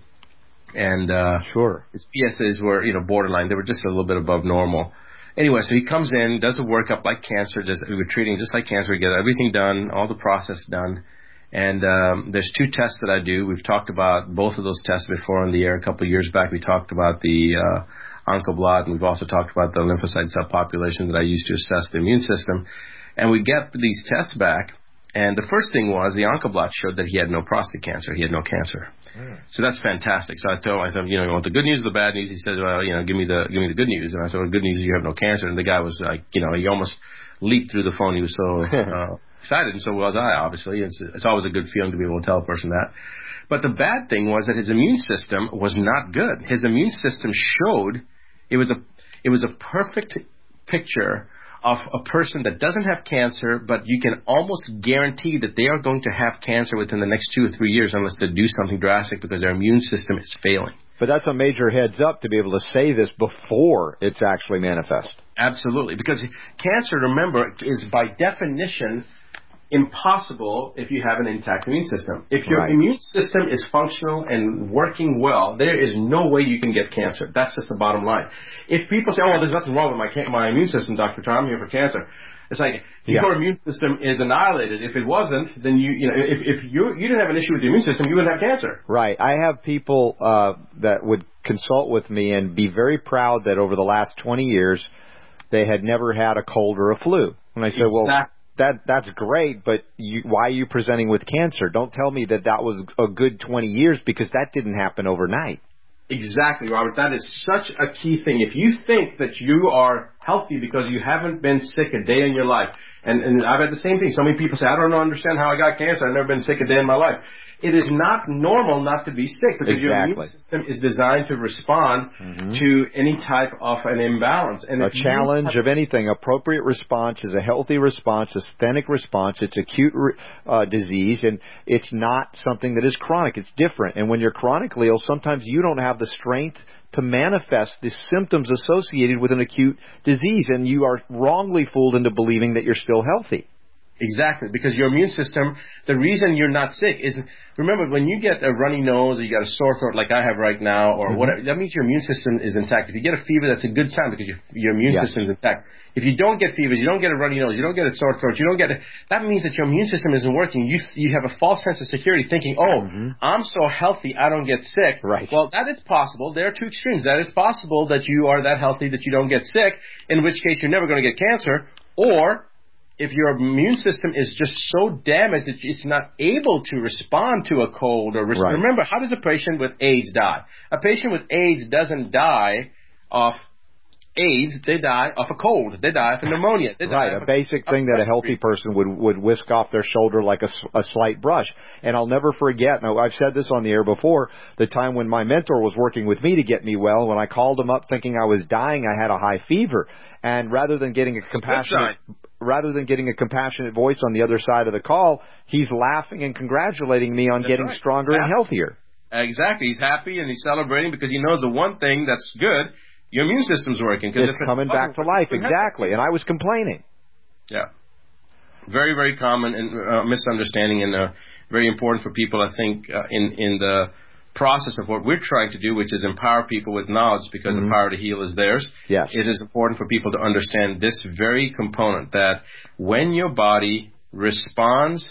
and uh, sure, his P S As were you know borderline. They were just a little bit above normal. Anyway, so he comes in, does a workup like cancer. Just we were treating just like cancer. We get everything done, all the process done. And um, there's two tests that I do. We've talked about both of those tests before on the air a couple of years back. We talked about the uh, Oncoblot, and we've also talked about the lymphocyte subpopulation that I use to assess the immune system. And we get these tests back, and the first thing was the Oncoblot showed that he had no prostate cancer. He had no cancer. Mm. So that's fantastic. So I told him, I said, you know, you want the good news or the bad news? He said, well, you know, give me the give me the good news. And I said, well, the good news is you have no cancer. And the guy was like, you know, he almost leaped through the phone. He was so uh, excited, and so was I, obviously. It's, it's always a good feeling to be able to tell a person that. But the bad thing was that his immune system was not good. His immune system showed it was a it was a perfect picture of a person that doesn't have cancer, but you can almost guarantee that they are going to have cancer within the next two or three years unless they do something drastic because their immune system is failing. But that's a major heads up to be able to say this before it's actually manifest. Absolutely, because cancer, remember, is by definition impossible if you have an intact immune system. If your right. immune system is functional and working well, there is no way you can get cancer. That's just the bottom line. If people say, oh, well, there's nothing wrong with my my immune system, Doctor Tom, I'm here for cancer. It's like, yeah. your immune system is annihilated. If it wasn't, then you, you know, if, if you you didn't have an issue with the immune system, you wouldn't have cancer. Right. I have people uh, that would consult with me and be very proud that over the last twenty years, they had never had a cold or a flu. And I said, exactly. well, that that's great, but you, why are you presenting with cancer? Don't tell me that that was a good twenty years, because that didn't happen overnight. Exactly, Robert. That is such a key thing. If you think that you are healthy because you haven't been sick a day in your life, and, and I've had the same thing. So many people say, I don't understand how I got cancer. I've never been sick a day in my life. It is not normal not to be sick because exactly. your immune system is designed to respond mm-hmm. to any type of an imbalance. And a challenge have, of anything, appropriate response is a healthy response, a systemic response. It's acute uh, disease, and it's not something that is chronic. It's different. And when you're chronically ill, sometimes you don't have the strength to manifest the symptoms associated with an acute disease, and you are wrongly fooled into believing that you're still healthy. Exactly, because your immune system, the reason you're not sick is, remember, when you get a runny nose or you got a sore throat like I have right now or mm-hmm. whatever, that means your immune system is intact. If you get a fever, that's a good sign because your, your immune yes. system is intact. If you don't get fevers, you don't get a runny nose, you don't get a sore throat, you don't get a, that means that your immune system isn't working. You you have a false sense of security thinking, oh, mm-hmm. I'm so healthy, I don't get sick. Right. Well, that is possible. There are two extremes. That is possible that you are that healthy that you don't get sick, in which case you're never going to get cancer, or if your immune system is just so damaged that it's not able to respond to a cold or res- right. remember, how does a patient with AIDS die? A patient with AIDS doesn't die of AIDS, they die of a cold. They die of a pneumonia. They die right, of a basic a, thing that a healthy person would, would whisk off their shoulder like a, a slight brush. And I'll never forget, now I've said this on the air before, the time when my mentor was working with me to get me well, when I called him up thinking I was dying, I had a high fever. And rather than getting a compassionate, rather than getting a compassionate voice on the other side of the call, he's laughing and congratulating me on that's getting right. stronger exactly. and healthier. Exactly. He's happy and he's celebrating because he knows the one thing that's good, your immune system's working. It's coming back to life, exactly. And I was complaining. Yeah. Very, very common and uh, misunderstanding and uh, very important for people, I think, uh, in, in the process of what we're trying to do, which is empower people with knowledge because mm-hmm. the power to heal is theirs. Yes. It is important for people to understand this very component that when your body responds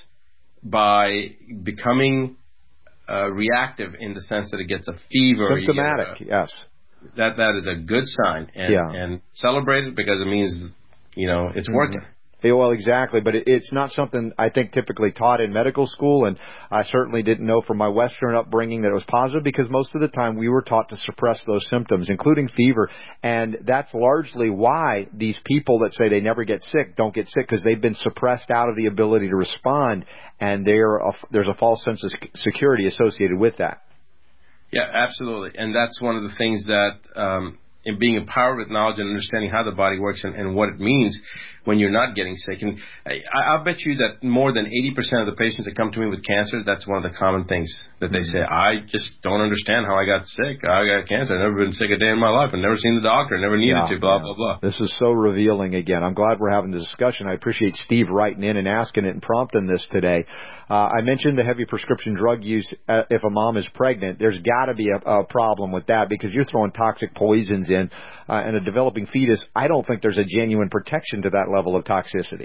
by becoming uh, reactive in the sense that it gets a fever. Symptomatic, a, yes. That that is a good sign. And, yeah. and celebrate it because it means, you know, it's mm-hmm. working. Yeah, well, exactly, but it, it's not something I think typically taught in medical school, and I certainly didn't know from my Western upbringing that it was positive because most of the time we were taught to suppress those symptoms, including fever, and that's largely why these people that say they never get sick don't get sick because they've been suppressed out of the ability to respond, and they're a, there's a false sense of security associated with that. Yeah, absolutely, and that's one of the things that um, in being empowered with knowledge and understanding how the body works and, and what it means when you're not getting sick. And I, I'll bet you that more than eighty percent of the patients that come to me with cancer, that's one of the common things that they mm-hmm. say. I just don't understand how I got sick. I got cancer. I've never been sick a day in my life. I've never seen the doctor. Never needed yeah, to, blah, yeah. blah, blah. This is so revealing again. I'm glad we're having the discussion. I appreciate Steve writing in and asking it and prompting this today. Uh, I mentioned the heavy prescription drug use uh, if a mom is pregnant. There's got to be a, a problem with that because you're throwing toxic poisons in uh, and a developing fetus. I don't think there's a genuine protection to that level of toxicity.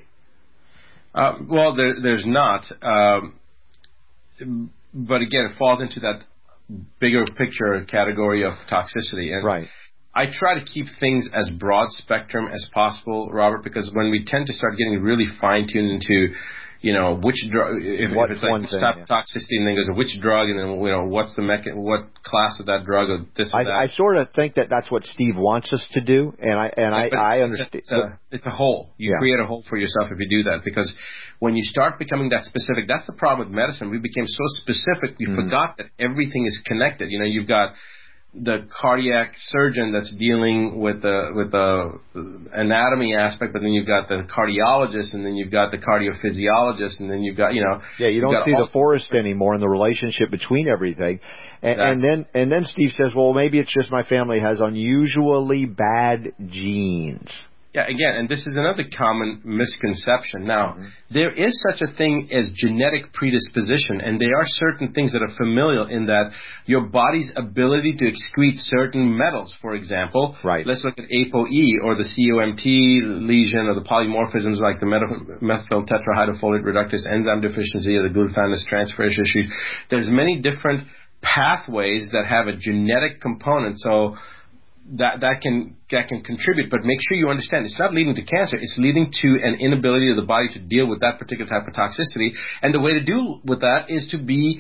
Uh, well, there, there's not. Um, but again, it falls into that bigger picture category of toxicity. And right. I try to keep things as broad spectrum as possible, Robert, because when we tend to start getting really fine-tuned into you know, which drug, if, if it's like which thing, type yeah. of toxicity, and then goes, which drug, and then, you know, what's the mecha- what class of that drug, or this or I, that. I sort of think that that's what Steve wants us to do, and I and I, but I it's, understand. It's a, it's a hole. You yeah. create a hole for yourself if you do that, because when you start becoming that specific, that's the problem with medicine. We became so specific, we mm. forgot that everything is connected. You know, you've got the cardiac surgeon that's dealing with the with the anatomy aspect, but then you've got the cardiologist, and then you've got the cardiophysiologist, and then you've got you know yeah you don't see the forest anymore in the relationship between everything, and, exactly. and then and then Steve says, well, maybe it's just my family has unusually bad genes. Yeah, again, and this is another common misconception. Now, mm-hmm. there is such a thing as genetic predisposition, and there are certain things that are familial in that your body's ability to excrete certain metals, for example. Right. Let's look at A P O E or the C O M T lesion or the polymorphisms like the methyl tetrahydrofolate reductase enzyme deficiency or the glutathione transferase issues. There's many different pathways that have a genetic component, so that that can that can contribute, but make sure you understand it's not leading to cancer. It's leading to an inability of the body to deal with that particular type of toxicity. And the way to deal with that is to be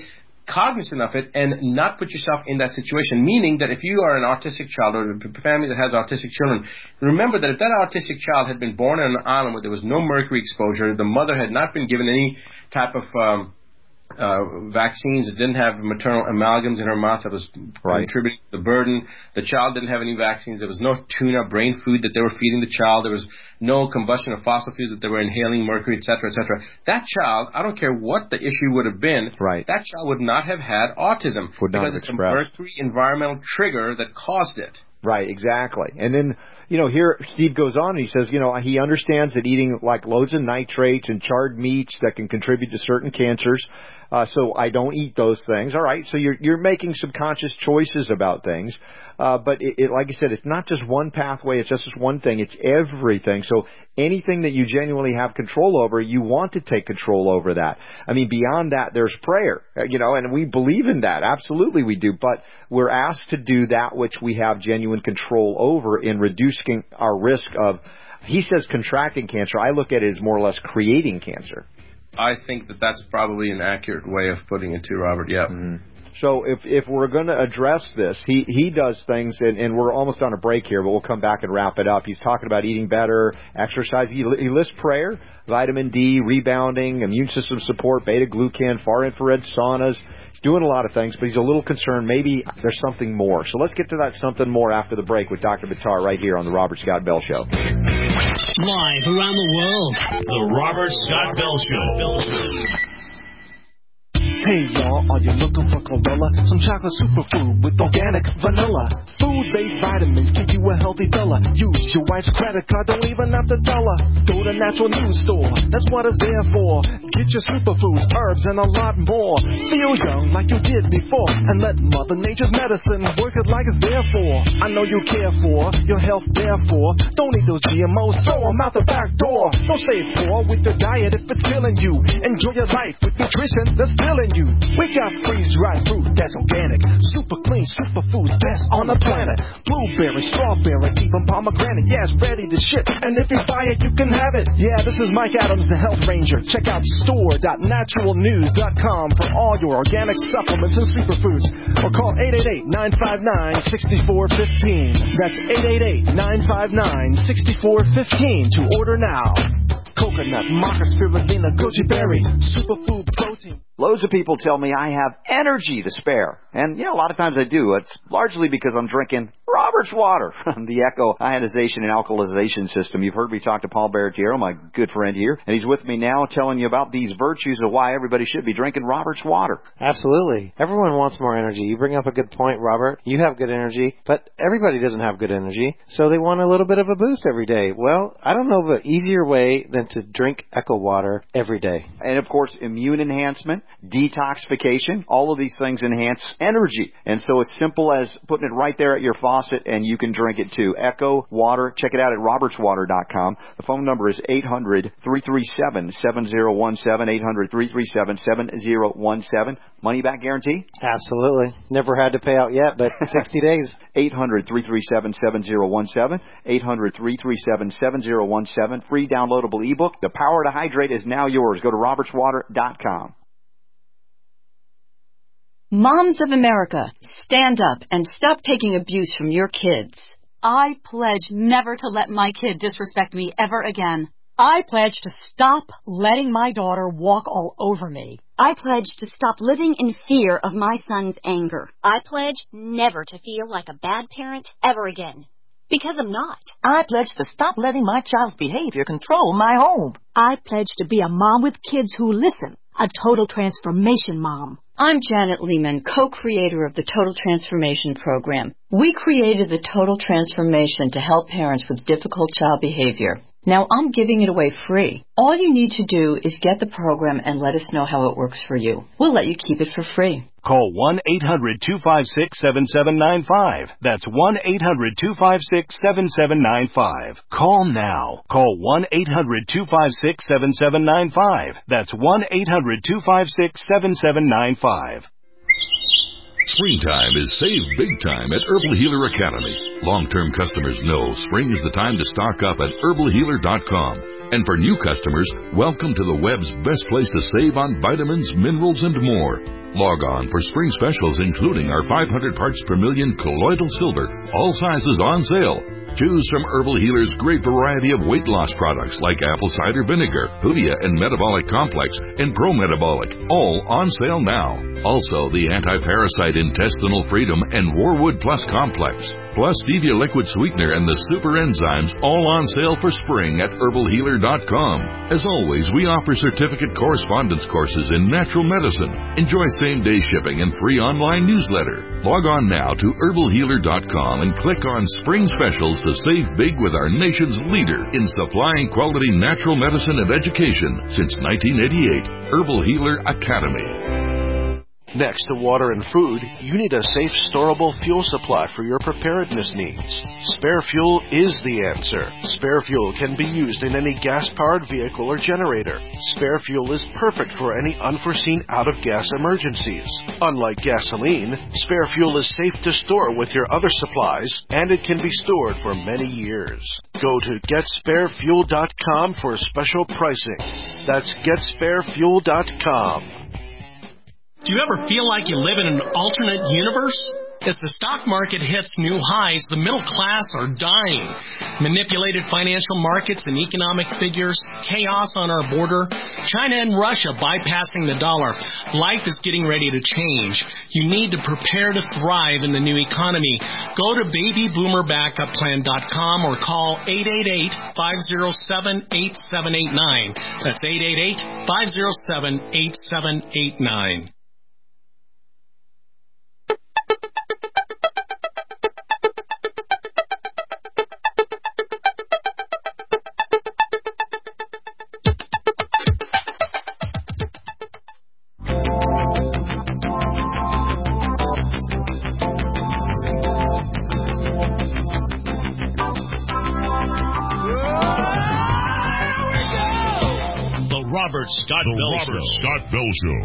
cognizant of it and not put yourself in that situation. Meaning that if you are an autistic child or a family that has autistic children, remember that if that autistic child had been born on an island where there was no mercury exposure, the mother had not been given any type of um, uh, vaccines, it didn't have maternal amalgams in her mouth that was right. contributing to the burden, the child didn't have any vaccines, there was no tuna, brain food that they were feeding the child, there was no combustion of fossil fuels that they were inhaling, mercury, et cetera, et cetera. That child, I don't care what the issue would have been, right. that child would not have had autism would because it's a mercury environmental trigger that caused it. Right, exactly. And then, you know, here Steve goes on and he says, you know, he understands that eating like loads of nitrates and charred meats that can contribute to certain cancers. Uh, so I don't eat those things. All right. So you're, you're making subconscious choices about things. Uh, but it, it, like I said, it's not just one pathway. It's just one thing. It's everything. So anything that you genuinely have control over, you want to take control over that. I mean, beyond that, there's prayer, you know, and we believe in that. Absolutely we do. But we're asked to do that which we have genuine control over in reducing our risk of, he says, contracting cancer. I look at it as more or less creating cancer. I think that that's probably an accurate way of putting it too, Robert. Yeah. Mm-hmm. So if if we're going to address this, he, he does things, and, and we're almost on a break here, but we'll come back and wrap it up. He's talking about eating better, exercise. He, he lists prayer, vitamin D, rebounding, immune system support, beta-glucan, far-infrared saunas. He's doing a lot of things, but he's a little concerned maybe there's something more. So let's get to that something more after the break with Doctor Buttar right here on the Robert Scott Bell Show. Live around the world, the Robert Scott Bell Show. Hey y'all, are you looking for chlorella? Some chocolate superfood with organic vanilla. Food-based vitamins give you a healthy fella. Use your wife's credit card, don't even have to tell her. Go to Natural News Store, that's what it's there for. Get your superfoods, herbs, and a lot more. Feel young like you did before, and let Mother Nature's medicine work it like it's there for. I know you care for your health, therefore. Don't eat those G M Os, throw them out the back door. Don't stay poor with your diet if it's killing you. Enjoy your life with nutrition that's filling you. We got freeze-dried fruit that's organic, super clean, super foods, best on the planet. Blueberry, strawberry, even pomegranate, yeah, it's ready to ship. And if you buy it, you can have it. Yeah, this is Mike Adams, the Health Ranger. Check out store dot natural news dot com for all your organic supplements and superfoods. Or call eight eight eight, nine five nine, six four one five. That's eight eight eight, nine five nine, six four one five to order now. Coconut, maca, spirulina, goji berry, superfood protein. Loads of people tell me I have energy to spare. And, yeah, a lot of times I do. It's largely because I'm drinking Robert's water from the Echo Ionization and Alkalization System. You've heard me talk to Paul Baratiero, my good friend here, and he's with me now telling you about these virtues of why everybody should be drinking Robert's water. Absolutely. Everyone wants more energy. You bring up a good point, Robert. You have good energy, but everybody doesn't have good energy, so they want a little bit of a boost every day. Well, I don't know of an easier way than to drink Echo water every day. And, of course, immune enhancement, detoxification, all of these things enhance energy. And so it's simple as putting it right there at your faucet, and you can drink it too. Echo Water. Check it out at roberts water dot com. The phone number is eight hundred, three three seven, seven zero one seven, eight hundred, three three seven, seven zero one seven. Money back guarantee? Absolutely. Never had to pay out yet, but sixty days. eight hundred, three three seven, seven zero one seven. eight hundred, three three seven, seven zero one seven. Free downloadable ebook. The power to hydrate is now yours. Go to roberts water dot com. Moms of America, stand up and stop taking abuse from your kids. I pledge never to let my kid disrespect me ever again. I pledge to stop letting my daughter walk all over me. I pledge to stop living in fear of my son's anger. I pledge never to feel like a bad parent ever again. Because I'm not. I pledge to stop letting my child's behavior control my home. I pledge to be a mom with kids who listen. A total transformation mom. I'm Janet Lehman, co-creator of the Total Transformation Program. We created the Total Transformation to help parents with difficult child behavior. Now I'm giving it away free. All you need to do is get the program and let us know how it works for you. We'll let you keep it for free. Call one eight hundred, two five six, seven seven nine five. That's one eight hundred, two five six, seven seven nine five. Call now. Call one eight hundred, two five six, seven seven nine five. That's one eight hundred, two five six, seven seven nine five. Springtime is save big time at Herbal Healer Academy. Long-term customers know spring is the time to stock up at herbal healer dot com. And for new customers, welcome to the web's best place to save on vitamins, minerals, and more. Log on for spring specials, including our five hundred parts per million colloidal silver, all sizes on sale. Choose from Herbal Healer's great variety of weight loss products like apple cider vinegar, Hoodia and Metabolic Complex, and Pro Metabolic, all on sale now. Also, the Anti-Parasite Intestinal Freedom and Warwood Plus Complex, plus Stevia Liquid Sweetener and the Super Enzymes, all on sale for spring at herbal healer dot com. As always, we offer certificate correspondence courses in natural medicine. Enjoy same-day shipping and free online newsletter. Log on now to herbal healer dot com and click on Spring Specials to save big with our nation's leader in supplying quality natural medicine and education since nineteen eighty-eight, Herbal Healer Academy. Next to water and food, you need a safe, storable fuel supply for your preparedness needs. Spare Fuel is the answer. Spare Fuel can be used in any gas-powered vehicle or generator. Spare Fuel is perfect for any unforeseen out-of-gas emergencies. Unlike gasoline, Spare Fuel is safe to store with your other supplies, and it can be stored for many years. Go to get spare fuel dot com for special pricing. That's get spare fuel dot com. Do you ever feel like you live in an alternate universe? As the stock market hits new highs, the middle class are dying. Manipulated financial markets and economic figures, chaos on our border, China and Russia bypassing the dollar. Life is getting ready to change. You need to prepare to thrive in the new economy. Go to baby boomer backup plan dot com or call eight eight eight, five oh seven, eight seven eight nine. That's eight eight eight, five oh seven, eight seven eight nine. Scott the Bell Robert Show. Scott Bell Show.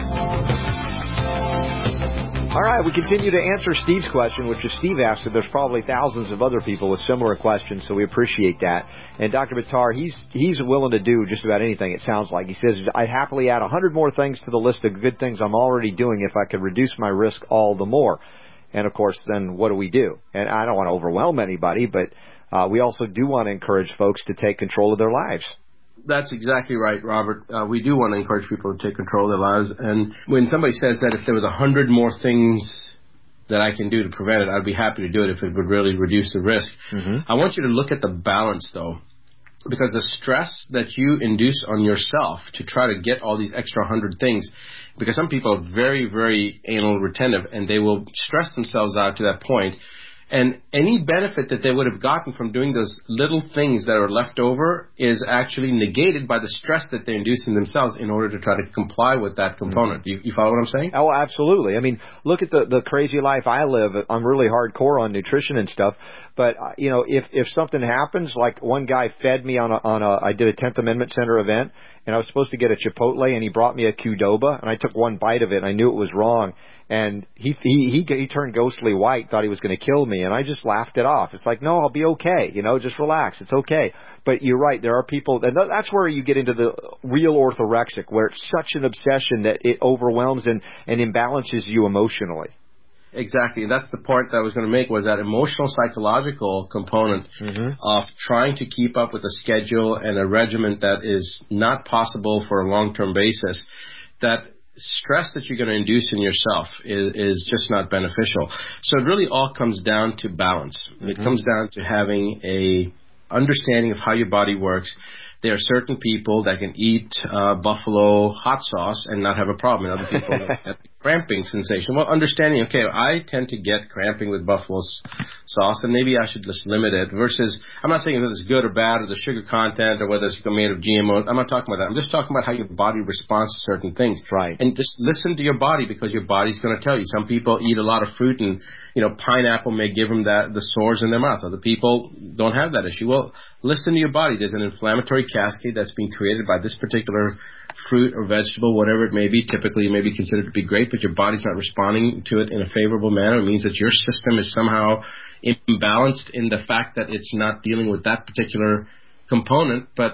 All right, we continue to answer Steve's question, which is Steve asked, and there's probably thousands of other people with similar questions, so we appreciate that. And Doctor Buttar, he's he's willing to do just about anything, it sounds like. He says, I'd happily add one hundred more things to the list of good things I'm already doing if I could reduce my risk all the more. And, of course, then what do we do? And I don't want to overwhelm anybody, but uh, we also do want to encourage folks to take control of their lives. That's exactly right, Robert. Uh, we do want to encourage people to take control of their lives. And when somebody says that if there was a hundred more things that I can do to prevent it, I'd be happy to do it if it would really reduce the risk. Mm-hmm. I want you to look at the balance, though, because the stress that you induce on yourself to try to get all these extra hundred things, because some people are very, very anal retentive, and they will stress themselves out to that point. And any benefit that they would have gotten from doing those little things that are left over is actually negated by the stress that they're inducing themselves in order to try to comply with that component. Mm-hmm. You, you follow what I'm saying? Oh, absolutely. I mean, look at the, the crazy life I live. I'm really hardcore on nutrition and stuff. But, uh, you know, if, if something happens, like one guy fed me on a, on a, I did a tenth Amendment Center event, and I was supposed to get a Chipotle, and he brought me a Qdoba, and I took one bite of it, and I knew it was wrong. And he, he, he, he turned ghostly white, thought he was going to kill me, and I just laughed it off. It's like, no, I'll be okay. You know, just relax. It's okay. But you're right. There are people, and that's where you get into the real orthorexic, where it's such an obsession that it overwhelms and, and imbalances you emotionally. Exactly. And that's the point that I was going to make, was that emotional psychological component mm-hmm. of trying to keep up with a schedule and a regimen that is not possible for a long-term basis. That stress that you're going to induce in yourself is, is just not beneficial. So it really all comes down to balance. Mm-hmm. It comes down to having a understanding of how your body works. There are certain people that can eat uh, buffalo hot sauce and not have a problem, and other people that have cramping sensation. Well, understanding, okay, I tend to get cramping with buffalo sauce, and maybe I should just limit it. Versus, I'm not saying whether it's good or bad, or the sugar content, or whether it's made of G M Os. I'm not talking about that. I'm just talking about how your body responds to certain things. Right. And just listen to your body, because your body's going to tell you. Some people eat a lot of fruit, and you know, pineapple may give them that the sores in their mouth. Other people don't have that issue. Well, listen to your body. There's an inflammatory cascade that's being created by this particular fruit or vegetable, whatever it may be. Typically, it may be considered to be great, but your body's not responding to it in a favorable manner. It means that your system is somehow imbalanced in the fact that it's not dealing with that particular component. But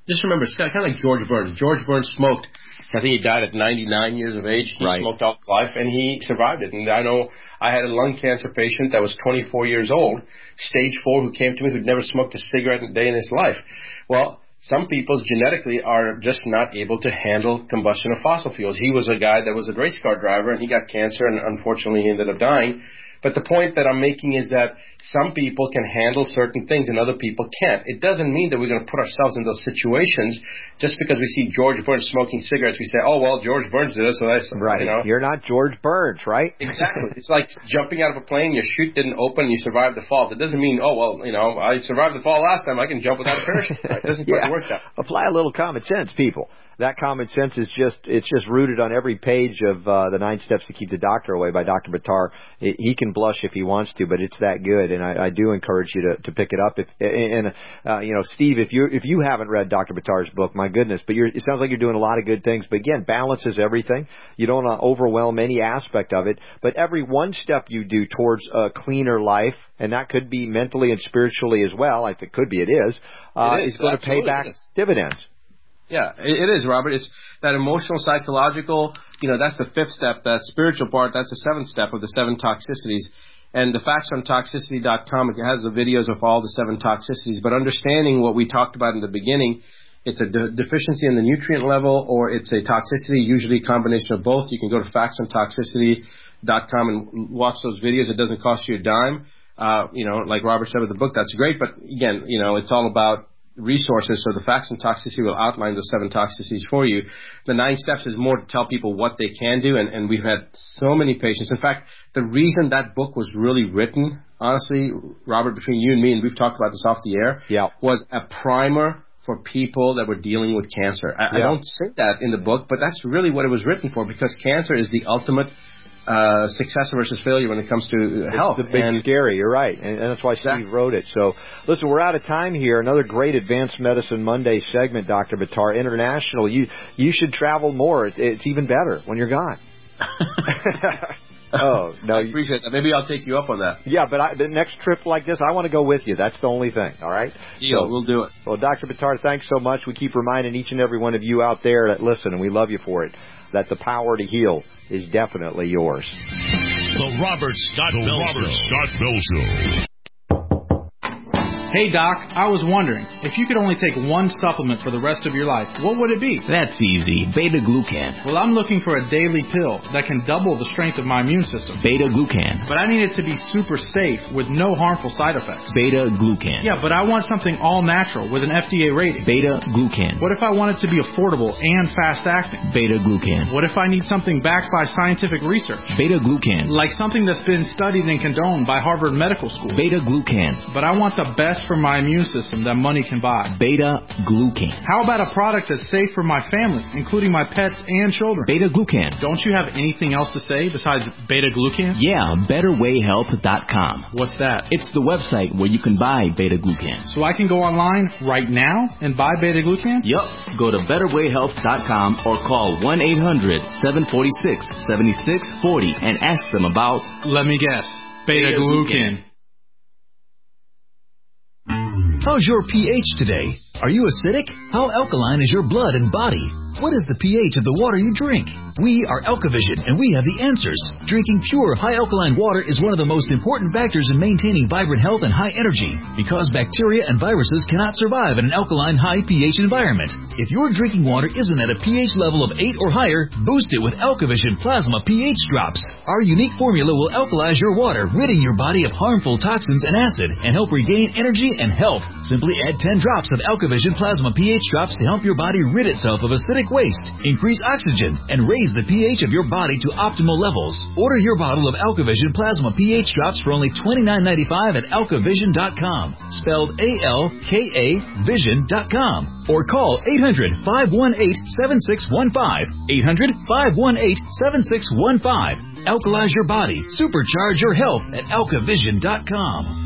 just remember, it's kind of like George Burns. George Burns smoked. I think he died at ninety-nine years of age. He right. smoked all his life, and he survived it. And I know I had a lung cancer patient that was twenty-four years old, stage four, who came to me who'd never smoked a cigarette a day in his life. Well, some people genetically are just not able to handle combustion of fossil fuels. He was a guy that was a race car driver, and he got cancer, and unfortunately he ended up dying. But the point that I'm making is that some people can handle certain things and other people can't. It doesn't mean that we're going to put ourselves in those situations just because we see George Burns smoking cigarettes. We say, oh, well, George Burns did it, so that's, right. you know. You're not George Burns, right? Exactly. It's like jumping out of a plane, your chute didn't open, you survived the fall. It doesn't mean, oh, well, you know, I survived the fall last time, I can jump without a parachute. It doesn't yeah. work that way. Apply a little common sense, people. That common sense is just, it's just rooted on every page of uh, the Nine Steps to Keep the Doctor Away by Doctor Buttar. It, he can blush if he wants to, but it's that good, and I, I do encourage you to, to pick it up. If, and, uh, you know, Steve, if you if you haven't read Doctor Buttar's book, my goodness, but you're, it sounds like you're doing a lot of good things. But again, balance is everything. You don't want to overwhelm any aspect of it, but every one step you do towards a cleaner life, and that could be mentally and spiritually as well, if it could be, it is, uh, it is. is going to pay back dividends. Yeah, it is, Robert. It's that emotional, psychological, you know, that's the fifth step. That spiritual part, that's the seventh step of the seven toxicities. And the facts on toxicity dot com, it has the videos of all the seven toxicities. But understanding what we talked about in the beginning, it's a de- deficiency in the nutrient level or it's a toxicity, usually a combination of both. You can go to facts on toxicity dot com and watch those videos. It doesn't cost you a dime. Uh, you know, like Robert said with the book, that's great. But again, you know, it's all about resources, so the facts and toxicity will outline those seven toxicities for you. The nine steps is more to tell people what they can do, and, and we've had so many patients. In fact, the reason that book was really written, honestly, Robert, between you and me, and we've talked about this off the air, yeah. was a primer for people that were dealing with cancer. I, yeah. I don't say that in the book, but that's really what it was written for, because cancer is the ultimate Uh, success versus failure when it comes to health. It's the big and scary, you're right. And, and that's why Steve wrote it. So, listen, we're out of time here. Another great Advanced Medicine Monday segment, Doctor Buttar. International, you you should travel more. It, it's even better when you're gone. oh, no. I appreciate that. Maybe I'll take you up on that. Yeah, but I, the next trip like this, I want to go with you. That's the only thing, all right? Deal. So, we'll do it. Well, Doctor Buttar, thanks so much. We keep reminding each and every one of you out there that listen, and we love you for it, that the power to heal is definitely yours. The Robert Scott the Bell Robert Show. Scott Bell Show. Hey, Doc, I was wondering, if you could only take one supplement for the rest of your life, what would it be? That's easy. Beta-glucan. Well, I'm looking for a daily pill that can double the strength of my immune system. Beta-glucan. But I need it to be super safe with no harmful side effects. Beta-glucan. Yeah, but I want something all-natural with an F D A rating. Beta-glucan. What if I want it to be affordable and fast-acting? Beta-glucan. What if I need something backed by scientific research? Beta-glucan. Like something that's been studied and condoned by Harvard Medical School. Beta-glucan. But I want the best for my immune system that money can buy. Beta-glucan. How about a product that's safe for my family, including my pets and children? Beta-glucan. Don't you have anything else to say besides beta-glucan? Yeah, better way health dot com. What's that? It's the website where you can buy beta-glucan. So I can go online right now and buy beta-glucan? Yup. Go to better way health dot com or call one eight hundred seven four six seven six four zero and ask them about... Let me guess. Beta-glucan. How's your pH today? Are you acidic? How alkaline is your blood and body? What is the pH of the water you drink? We are Alkavision, and we have the answers. Drinking pure, high-alkaline water is one of the most important factors in maintaining vibrant health and high energy, because bacteria and viruses cannot survive in an alkaline, high pH environment. If your drinking water isn't at a pH level of eight or higher, boost it with Alkavision Plasma pH Drops. Our unique formula will alkalize your water, ridding your body of harmful toxins and acid, and help regain energy and health. Simply add ten drops of Alkavision Plasma pH Drops to help your body rid itself of acidic waste, increase oxygen, and raise the pH of your body to optimal levels. Order your bottle of Alkavision Plasma pH Drops for only twenty-nine ninety-five at alkavision dot com, spelled A L K A vision dot com, or call eight hundred five one eight seven six one five, eight hundred five one eight seven six one five. Alkalize your body, supercharge your health at alkavision dot com.